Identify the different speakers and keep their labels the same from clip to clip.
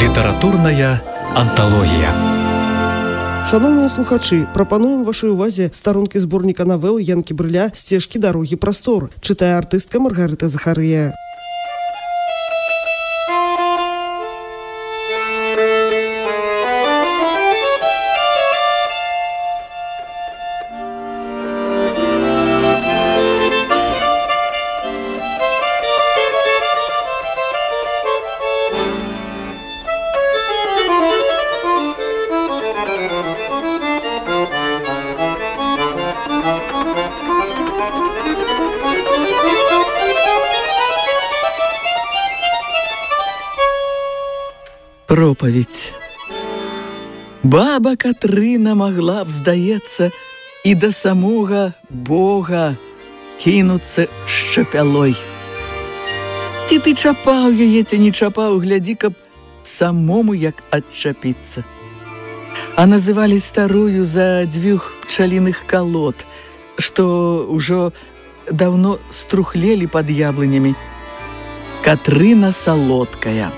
Speaker 1: Літаратурная анталогія.
Speaker 2: Шановныя слухачы, прапануем вашай увазе старонкі зборніка навел Янкі Брыля «Сцежкі дарогі прастор». Чытае артыстка Маргарыта Захарыя.
Speaker 3: Пропаведь. Баба Катрына магла б, здаецца, і да самога Бога кінуцца шчапялой. Ці ты чапаў яе, ці не чапаў, глядзі, каб самому як адчапіцца. А называлі старую за 2 пчаліных калод, што ўжо даўно струхлелі пад яблынямі. Катрына салодкая.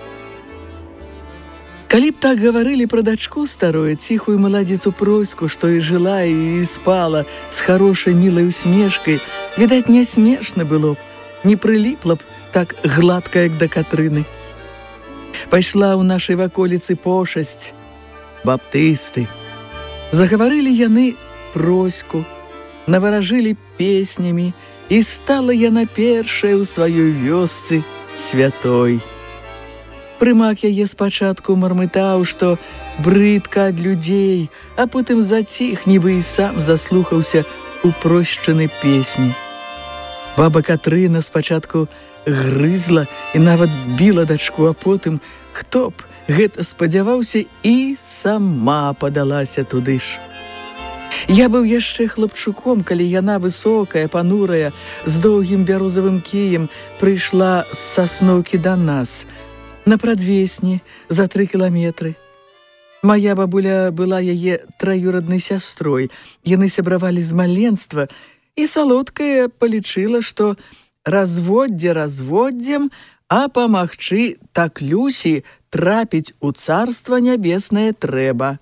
Speaker 3: Калі б так гаварылі пра дачку старую, ціхую маладзіцу Проську, што і жыла, і спала з харошай мілай усмешкай, відаць, не смешна было б, не прыліпла б так гладка, як да Катрыны. Пайшла ў нашай ваколіцы пошасць, баптысты. Загаварылі яны Проську, наваражылі песнямі, і стала яна першая ў сваёй вёсцы святой. Прымак яе спачатку мармытаў, што брыдка ад людзей, а потым заціх, нібы і сам заслухаўся у прощаны песні. Баба Катрына спачатку грызла і нават біла дачку, а потым, хто б гэта спадзяваўся, і сама падалася туды ж. Я быў яшчэ хлапчуком, калі яна высокая, панурая, з доўгім бярозавым кіем прыйшла з Сасноўкі да нас, на прадвесні за 3 кіламетры. Мая бабуля была яе траюраднай сястрой. Яны сябравалі з маленства, і салодкая палічыла, што разводдзе разводдзем, а памагчы так Люсі трапіць у царства нябеснае трэба.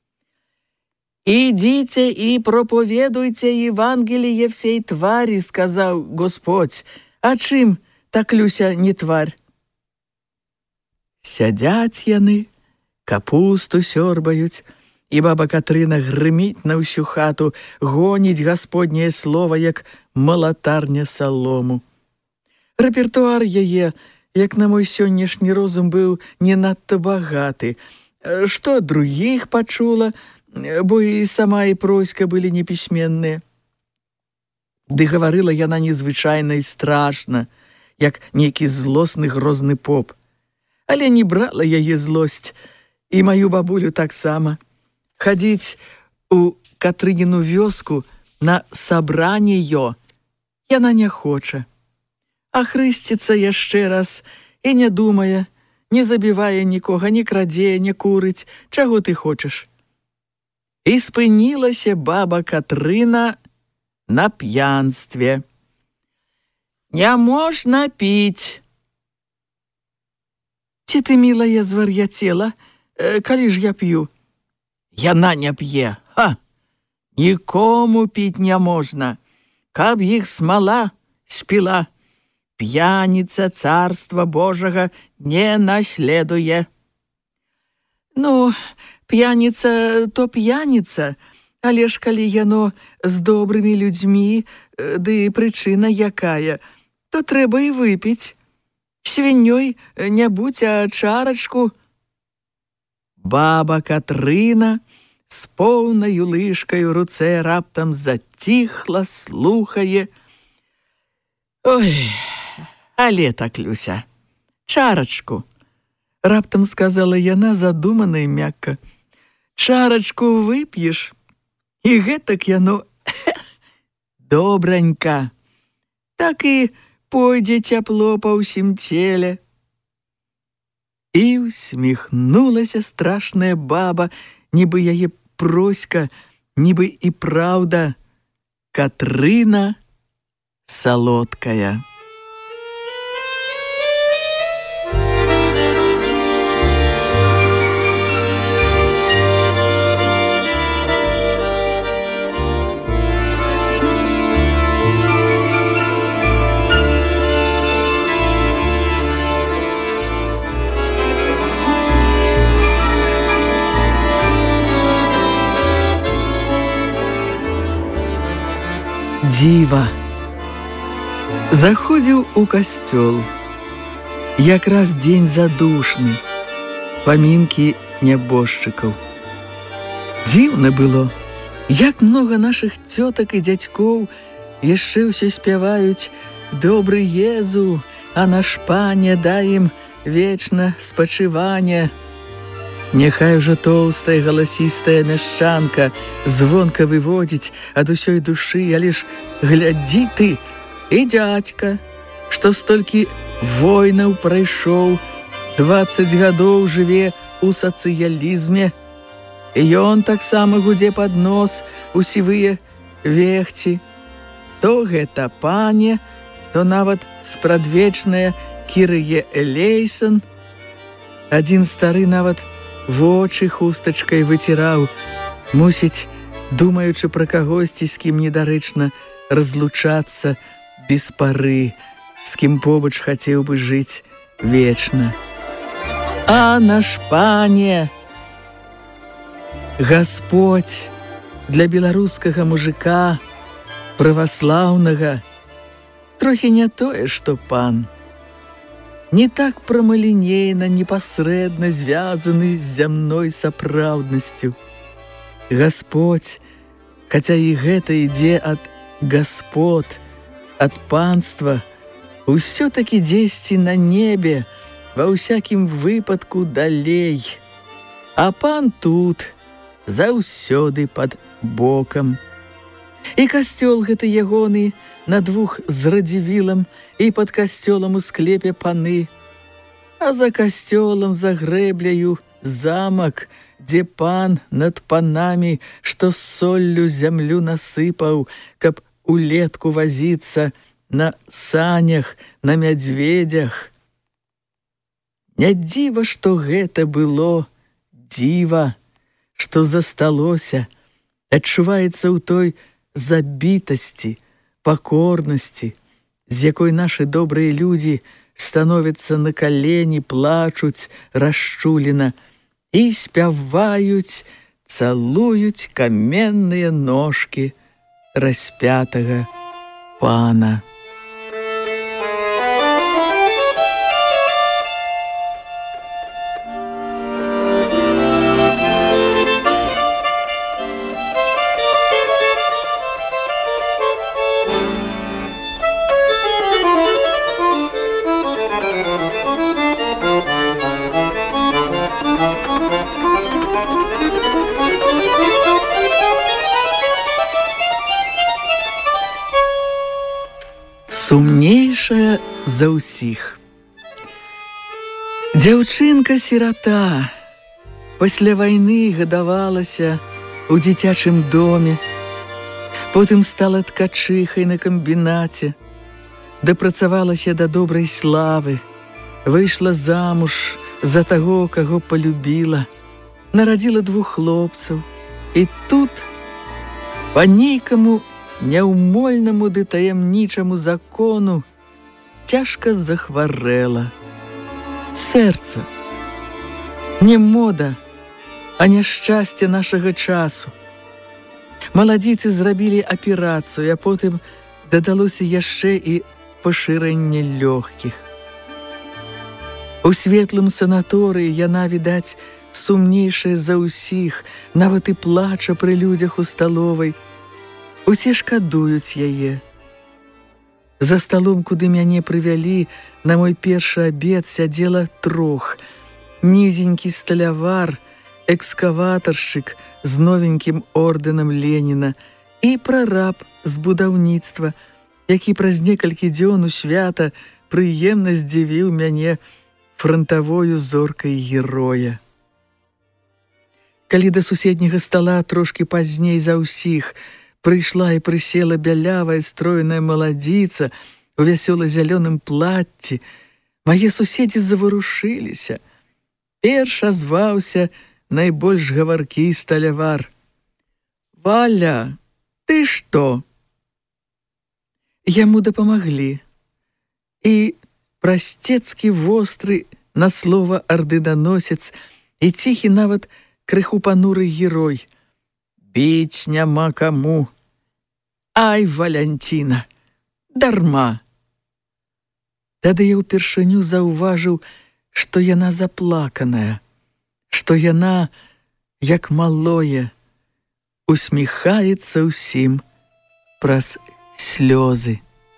Speaker 3: «Ідзіце і проповедуйце Євангеліє всей тварі», сказаў Господь. А чым так Люся не тварь? Сядзяць яны, капусту сёрбаюць, і баба Катрына грыміць на ўсю хату, гоніць гасподняе слова, як малатарня салому. Рэпертуар яе, як на мой сённяшні розум, быў не надта багаты. Што другіх пачула, бо і сама і Проська былі непісьменныя. Ды гаварыла яна незвычайна і страшна, як нейкі злосны грозны поп. Але не брала яе злосць, і маю бабулю таксама. Хадзіць у Катрыніну вёску на сабранеё яна не хоча. А хрысціцца яшчэ раз і не думае, не забівае нікога, не крадзе, не курыць, чаго ты хочаш. І спынілася баба Катрына на п'янстве. Не можна піць. Ці ты, мілая, звар'яцела, калі ж я п'ю? Яна не п'е, нікому піць не можна, каб іх смала спіла. П'яніца царства Божага не наследуе. Ну, п'яніца то п'яніца, але ж калі яно з добрымі людзьмі, ды прычына якая, то трэба і выпіць. Свінёй не будь, а чарачку. Баба Катрына з поўнаю лыжкай у руцэ раптам заціхла, слухае. Ой, але так, Люся, чарачку, раптам сказала яна задумана і мякка. Чарачку вып'еш, і гэтак яно добранька. Так і пойдзе цяпло па ўсім целе. І усміхнулася страшная баба, нібы яе Проська, нібы і праўда, Катрына салодкая. Дзіва. Заходзіў у касцёл. Якраз дзень задушны. Памінкі нябожчыкаў. Дзіўна было, як многа нашых цётак і дзядзькоў яшчэ ўсё спяваюць «Добры Езу, а наш пане дай ім вечна спачыванне». Няхай ужо тоўстая галасістая мяшчанка звонка выводзіць ад усёй душы, але ж глядзі ты, і дзядзька, што столькі войнаў прайшоў, 20 гадоў жыве ў сацыялізме, і ён таксама гудзе пад нос у сівыя вехці. То гэта пане, то нават спрадвечная Кірые Элейсон. Адзін стары нават вочы хустачкай выціраў, мусіць, думаючы пра кагосьці, з кім недарэчна разлучацца без пары, з кім побач хацеў бы жыць вечна. А наш пане! Гасподзь для беларускага мужика, праваслаўнага, трохі не тое, што пан. Не так прамалінейна, непасрэдна звязаны з зямной сапраўднасцю. Гасподзь, хаця і гэта ідзе ад гаспод, ад панства, усё-такі дзесьці на небе, ва ўсякім выпадку далей. А пан тут, заўсёды пад бокам. І касцёл гэты ягоны, на двух з радзівілам, і пад касцёлам у склепе паны. А за касцёлам, за грэбляю, замак, дзе пан над панамі, што соллю зямлю насыпаў, каб улетку вазіцца на санях, на мядзведзях. Не дзіва, што гэта было, дзіва, што засталося, адчуваецца ў той забітасці, пакорнасці, з якой нашы добрыя людзі становяцца на калені, плачуць расчулена і спяваюць, цалуюць каменныя ножкі распятага пана. Сумнейшая за ўсіх. Дзяўчынка-сірата пасля вайны гадавалася ў дзіцячым доме, потым стала ткачыхай на камбінаце, дапрацавалася да добрай славы, выйшла замуж за таго, каго полюбіла, нарадзіла 2 хлопцаў, і тут па нейкаму няўмольнаму ды таямнічаму закону цяжка захварэла. Сэрца. Не мода, а няшчасце нашага часу. Маладзіцы зрабілі аперацыю, а потым дадалося яшчэ і пашырэнне лёгкіх. У светлым санаторыі яна, відаць, сумнейшая за ўсіх, нават і плача пры людзях у сталовай. Усе шкадуюць яе. За сталом, куды мяне прывялі, на мой першы абед сядзела 3. Нізенькі сталявар, экскаватаршчык з новенькім ордэнам Леніна і прараб з будаўніцтва, які праз некалькі дзён у свята прыемна здзівіў мяне франтавою зоркай героя. Калі да суседняга стала трошкі пазней за ўсіх прыйшла і прысела бялявая стройная маладзіца у вясёла-зялёным плацці, мае суседзі заварушыліся. Перш азваўся найбольш гаваркі сталявар. «Валя, ты што?» Яму дапамаглі. І прасцецкі востры на слова ардынаносец і ціхі нават крыху пануры герой. «Біць няма каму. Ай, Валянціна, дарма. Тады я ўпершыню заўважыў, што яна заплаканая, што яна, як малое, усміхаецца ўсім праз слёзы.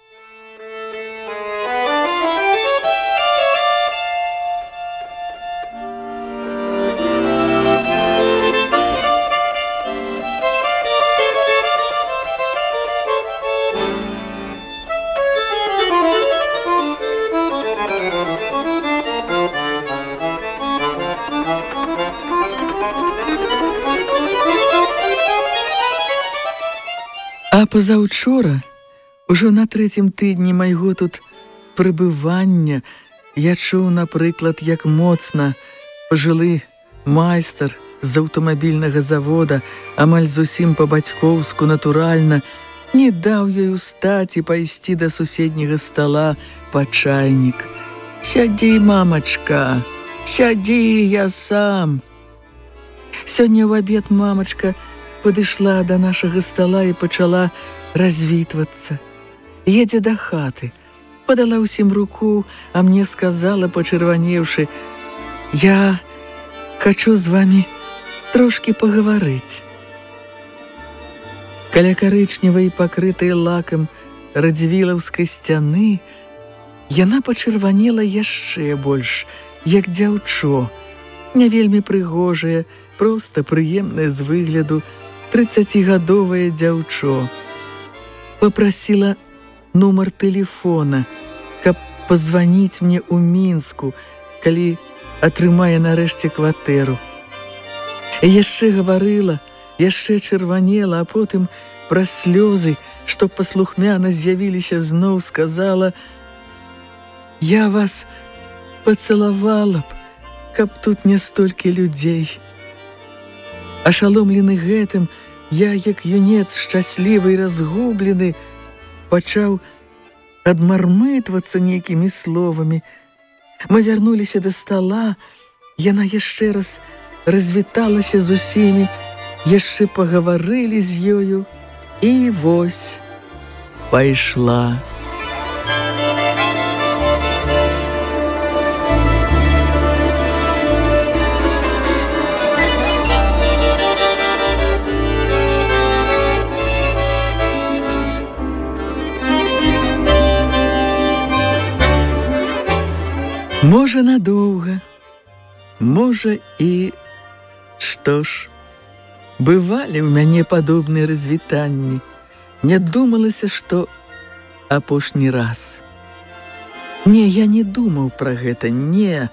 Speaker 3: А пазаўчора, ужо на 3-м тыдні майго тут прыбывання, я чуў, напрыклад, як моцна пажылы майстар з аўтамабільнага завода, амаль зусім па-бацькоўску, натуральна, не даў ёй устаць і пайсці да суседняга стала па чайнік. «Сядзі, мамачка, сядзі, я сам». Сёння ў абед мамачка падышла да нашага стала і пачала развітвацца. Едзе да хаты, падала ўсім руку, а мне сказала, пачырванеўшы: «Я хачу з вамі трошкі пагаварыць». Каля карычневай, пакрытай лакам радзівілаўскай сцяны, яна пачырванела яшчэ больш, як дзяўчо, не вельмі прыгожая, проста прыемная з выгляду, 30-гадовае дзяўчо. Папрасіла нумар тэлефона, каб пазваніць мне ў Мінску, калі атрымае нарэшце кватэру. І яшчэ гаварыла, яшчэ чырванела, а потым праз слёзы, што паслухмяна з'явіліся зноў, сказала: «Я вас пацалавала б, каб тут не столькі людзей». Ашаломлены гэтым, я, як юнец, шчаслівы і разгублены, пачаў адмармытвацца нейкімі словамі. Мы вярнуліся да стала, яна яшчэ раз развіталася з усімі, яшчэ пагаварылі з ёю, і вось пайшла. Можа, надоўга, можа і... Што ж, бывалі ў мяне падобныя развітанні. Не думалася, што апошні раз. Не, я не думаў пра гэта, не.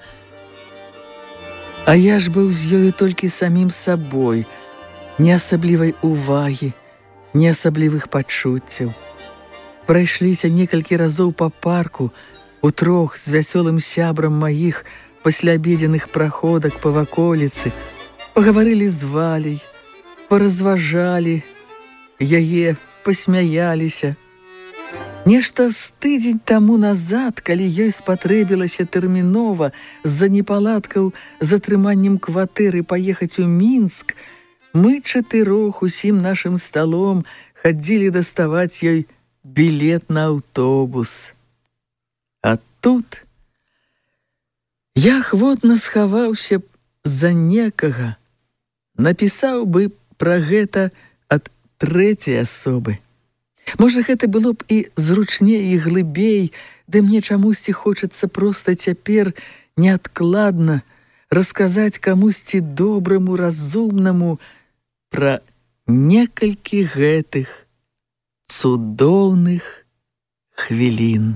Speaker 3: А я ж быў з ёю толькі самім сабой, не асаблівай увагі, не асаблівых пачуццяў. Прайшліся некалькі разоў па парку, утрох з вясёлым сябрам маіх пасляабедзеных праходак па ваколіцы, пагаварылі з Валяй, паразважалі яе, пасмяяліся. Нешта з тыдзень таму назад, калі ёй спатрэбілася тэрмінова з-за непаладкаў з атрыманнем кватэры паехаць у Мінск, мы чатырох усім нашым сталом хадзілі даставаць ёй білет на аўтобус. А тут я ахвотна схаваўся б за некага, напісаў бы пра гэта ад 3-й асобы. Можа, гэта было б і зручней, і глыбей, ды мне чамусьці хочацца проста цяпер неадкладна расказаць камусьці добраму, разумнаму пра некалькі гэтых цудоўных хвілін.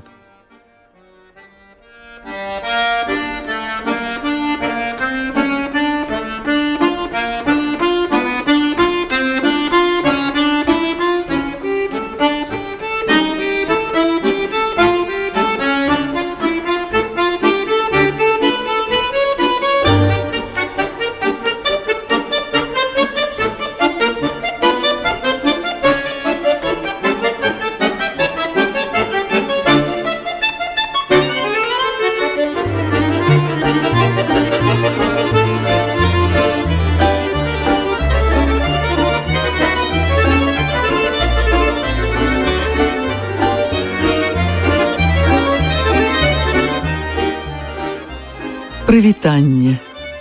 Speaker 3: Прывітанне.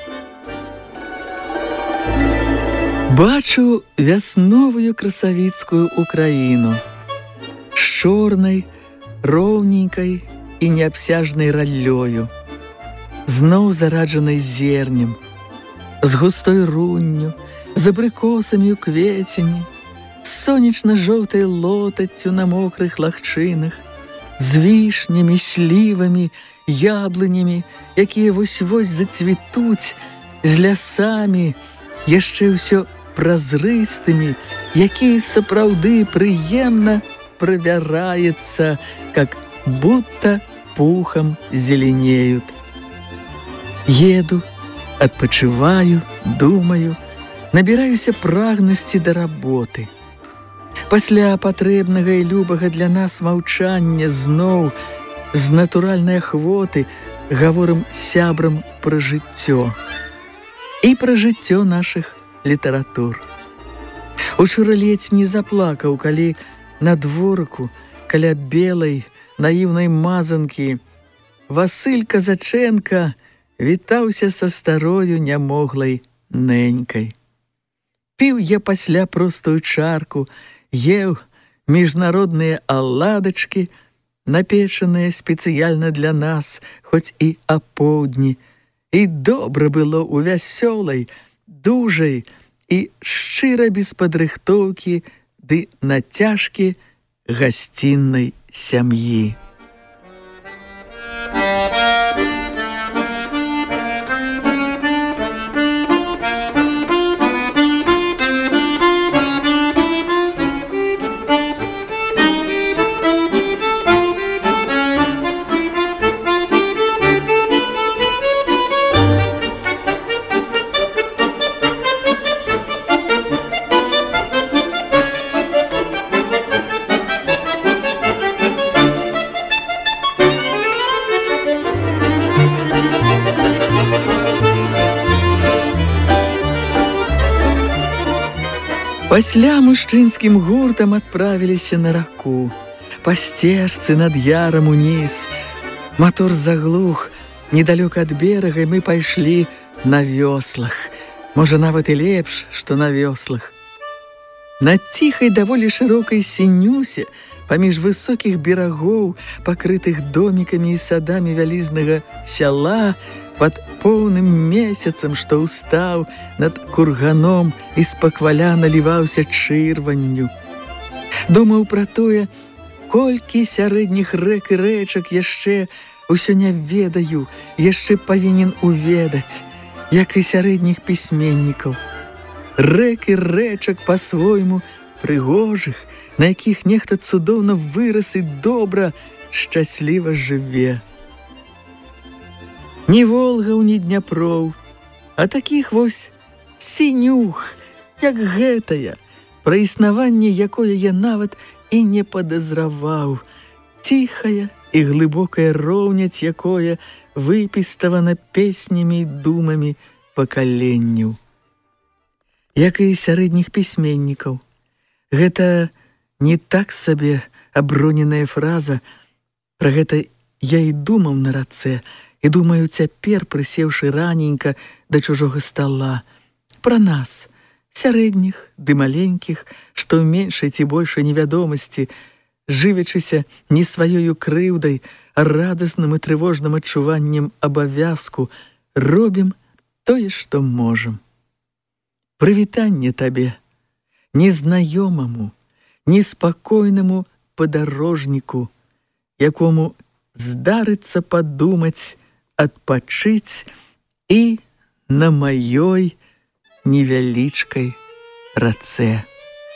Speaker 3: Бачу вясновую красавіцкую Украіну з чорнай, роўненькай і неабсяжнай раллёю, зноў зараджанай зернем, з густой рунню, з абрыкосамі ў кветені, з сонечна-жоўтай лотаццю на мокрых лагчынах, з вішнямі, слівамі, яблынямі, якія вось-вось зацвітуць, з лясамі, яшчэ ўсё празрыстымі, якія сапраўды прыемна правяраецца, как будто пухом зеленеют. Еду, адпачываю, думаю, набіраюся прагнасці да работы. Пасля патрэбнага і любага для нас маўчання зноў з натуральнай ахвоты гаворым сябрам пра жыццё і пра жыццё нашых літаратур. Учора ледзь не заплакаў, калі на дворыку каля белай наіўнай мазанкі Васыль Казаченка вітаўся са старою нямоглай нэнькай. Піў я пасля простую чарку, еў міжнародныя аладачкі, напечаныя спецыяльна для нас, хоць і апоўдні. І добра было ў вясёлай, дужай і шчыра без падрыхтоўкі ды нацяжкі гасціннай сям'і. Пасля мужчынскім гуртам адправіліся на раку. Па сцежцы над ярам уніз. Матор заглух. Недалёка ад берага мы пайшлі на вёслах. Можа, нават і лепш, што на вёслах. На ціхай, даволі шырокай сінюсе, паміж высокіх берагоў, пакрытых домікамі і садамі вялізнага сяла, пад поўным месяцам, што ўстаў над курганом і спакваля наліваўся чырванню. Думаў пра тое, колькі сярэдніх рэк і рэчак яшчэ ўсё не ведаю, яшчэ павінен уведаць, як і сярэдніх пісьменнікаў. Рэк і рэчак па-свойму прыгожых, на якіх нехта цудоўна вырас і добра, шчасліва жыве. Ні Волгаў, ні Дняпроў, а такіх вось сінюх, як гэтая, пра існаванне якое я нават і не падазраваў, ціхая і глыбокая роўняць якое выпіставана песнямі і думамі пакаленняў. Як і сярэдніх пісьменнікаў. Гэта не так сабе аброненая фраза, пра гэта я і думаў на рацэ, і думаю цяпер, прысеўшы раненька да чужога стала, пра нас, сярэдніх ды маленькіх, што ў меншай ці большай невядомасці, жывячыся не сваёю крыўдай, а радасным і трывожным адчуваннем абавязку, робім тое, што можам. Прывітанне табе, незнаёмаму, неспакойнаму падарожніку, якому здарыцца падумаць, адпачыць і на маёй невялічкай рацэ.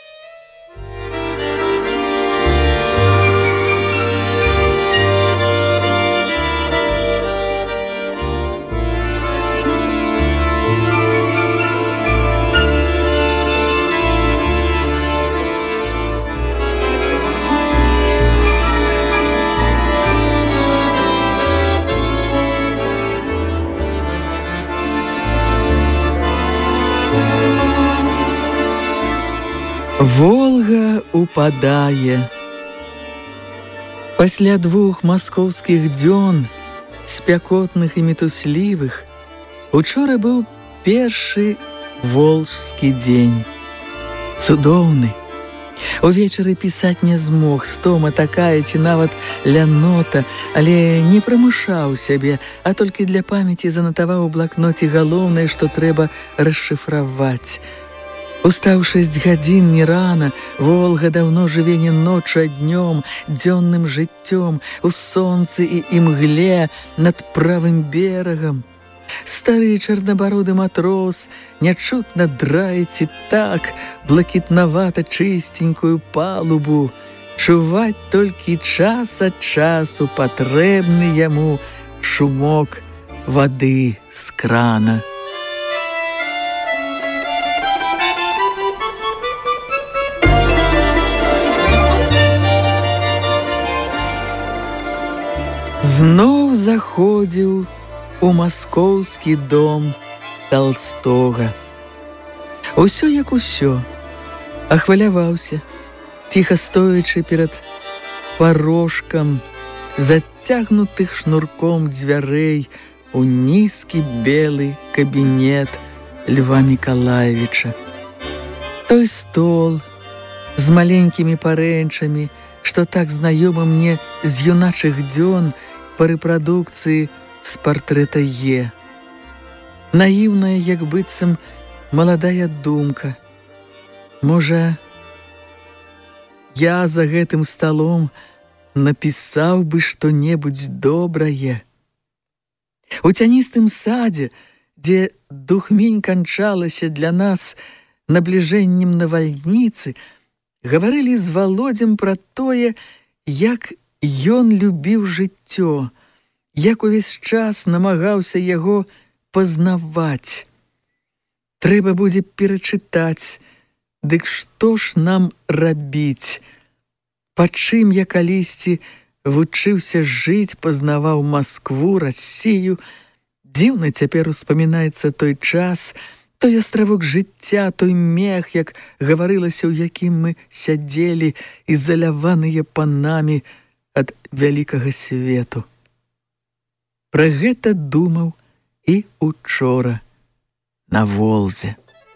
Speaker 3: Волга упадае. Пасля 2 маскоўскіх дзён спякотных і мітуслівых, учора быў першы волжскі дзень. Цудоўны. Увечары пісаць не змог, стома такая ці нават лянота, але не прымушаў сябе, а толькі для памяці занатаваў у блакноце галоўнае, што трэба расшыфраваць. Устаў 6 гадзін не рана, Волга даўно жыве не ноччу, а днём, дзённым жыццём, у сонцы і імгле над правым берагам. Стары чарнабароды матрос нячутна драеце так блакітнавата чыстенькую палубу. Чуваць толькі час ад часу патрэбны яму шумок вады з крана. Зноў заходзіў у маскоўскі дом Толстога. Усё як усё, ахваляваўся, ціха стоячы перад парожкам зацягнутых шнурком дзвярэй у нізкі белы кабінет Льва Мікалаевіча. Той стол з маленькімі парэнчамі, што так знаёмы мне з юначых дзён па рэпрадукцыі з партрэта Е. Наіўная, як быццам, маладая думка. Можа, я за гэтым сталом напісаў бы што-небудзь добрае. У цяністым садзе, дзе духмень канчалася для нас набліжэннем навальніцы, гаварылі з Володзем пра тое, як ён любіў жыццё, як увесь час намагаўся яго пазнаваць. Трэба будзе перачытаць, дык што ж нам рабіць? Па чым я калісьці вучыўся жыць, пазнаваў Маскву, Расію. Дзіўна цяпер успамінаецца той час, той астравок жыцця, той мех, як гаварылася, у якім мы сядзелі, ізаляваныя панамі ад вялікага свету. Пра гэта думаў і учора на Волзе.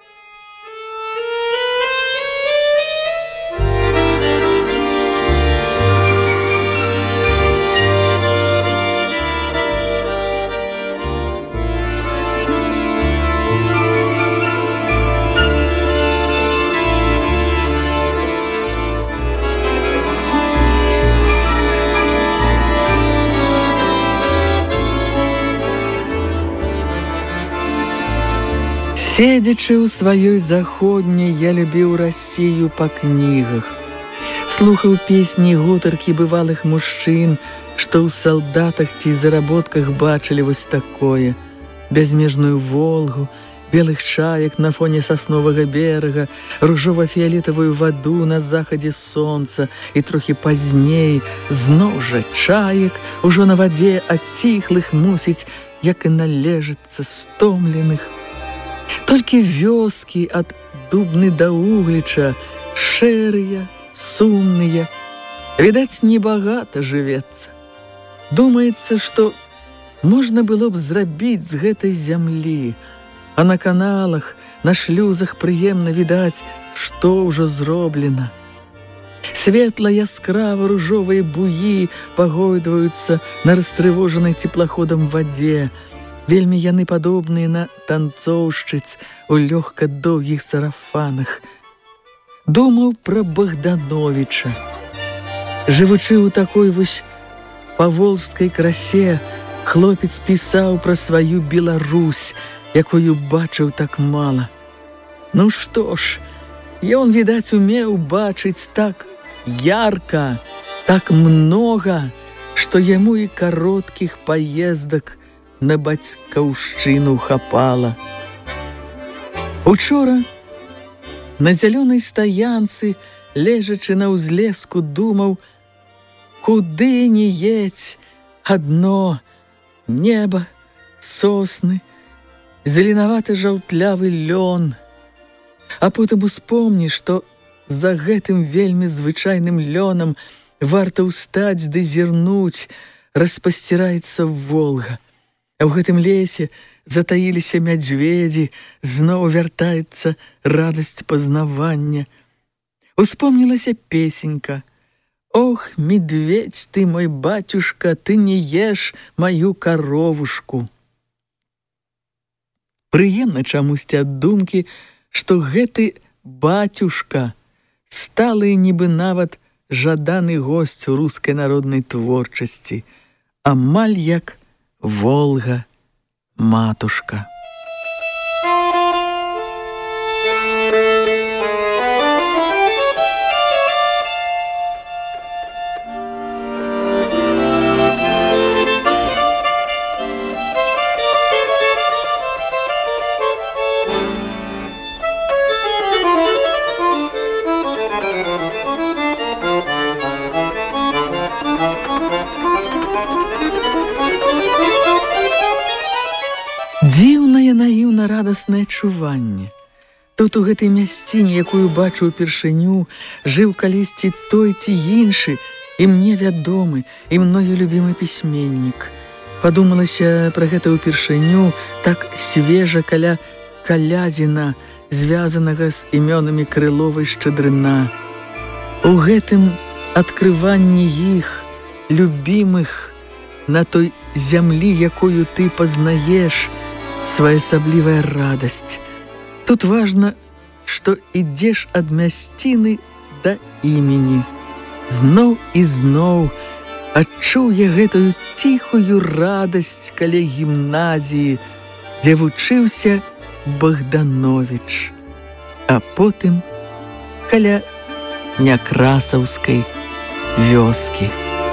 Speaker 3: Седзячы ў сваёй заходняй, я любіў Расію па кнігах. Слухаў песні гутаркі бывалых мужчын, што ў салдатах ці заработках бачылі вось такое. Бязмежную Волгу, белых чаек на фоне сасновага берага, ружова-фіялетавую ваду на захадзе сонца і трохі пазней зноў жа чаек, ужо на вадзе адціхлых, мусіць, як і належыцца, стомленых. Толькі вёскі ад Дубны да Угліча шэрыя, сумныя. Відаць, небагата жывецца. Думаецца, што можна было б зрабіць з гэтай зямлі, а на каналах, на шлюзах прыемна відаць, што ўжо зроблена. Светла-яскрава ружовыя буі пагойдваюцца на растрывожанай цеплаходам вадзе. Вельмі яны падобныя на танцоўшчыц у лёгка доўгіх сарафанах. Думаў пра Богдановича. Жывучы ў такой вось паволжскай красе, хлопец пісаў пра сваю Беларусь, якую бачыў так мала. Ну што ж, ён, відаць, умеў бачыць так ярка, так многа, што яму і кароткіх паездак на бацькаўшчыну хапала. Учора на зялёнай стаянцы, лежачы на ўзлеску, думаў, куды не едзь, адно неба, сосны, зеленавата-жаўтлявы лён. А потым успомні, што за гэтым вельмі звычайным лёнам варта ўстаць ды зірнуць, распасціраецца Волга. А ў гэтым лесе затаіліся мядзведзі, зноў вяртаецца радасць пазнавання. Успомнілася песенька: «Ох, медведь ты, мой батюшка, ты не ешь маю коровушку». Прыемна чамусьці ад думкі, што гэты батюшка сталы нібы нават жаданы госць у рускай народнай творчасці, амаль як Волга матушка. Дзіўнае наіўна-радаснае адчуванне. Тут у гэтай мясціне, якую бачу ўпершыню, жыў калісьці той ці іншы, і мне вядомы, і мною любімы пісьменнік. Падумалася пра гэта ўпершыню так свежа каля Калязіна, звязанага з імёнамі Крылова і Шчадрына. У гэтым адкрыванні іх, любімых, на той зямлі, якую ты пазнаеш, своеасаблівая радасць. Тут важна, што ідзеш ад мясціны да імені. Зноў і зноў адчуў я гэтую ціхую радасць каля гімназіі, дзе вучыўся Богданович, а потым каля Някрасаўскай вёскі.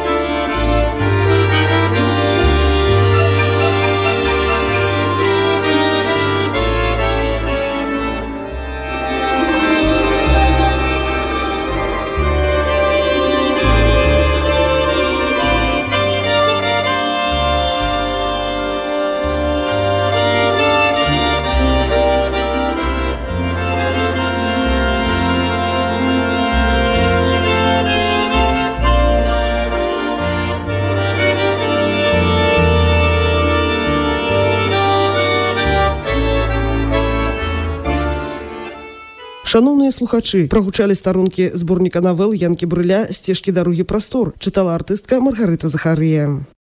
Speaker 2: Шановныя слухачы, прагучалі старонкі зборніка навел Янкі Брыля «Сцежкі дарогі прастор», чытала артыстка Маргарыта Захарыя.